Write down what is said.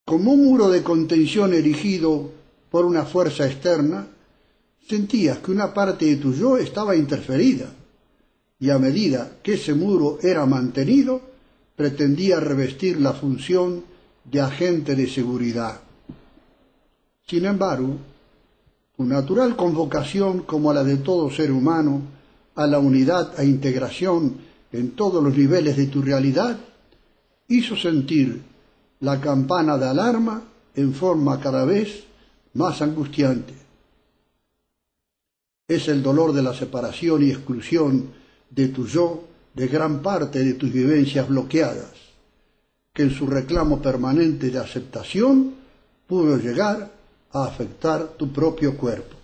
Como un muro de contención erigido por una fuerza externa, sentías que una parte de tu yo estaba interferida, y a medida que ese muro era mantenido, pretendía revestir la función de agente de seguridad. Sin embargo, tu natural convocación, como la de todo ser humano, a la unidad e integración en todos los niveles de tu realidad, hizo sentir la campana de alarma en forma cada vez más angustiante. Es el dolor de la separación y exclusión de tu yo de gran parte de tus vivencias bloqueadas, que en su reclamo permanente de aceptación pudo llegar a afectar tu propio cuerpo.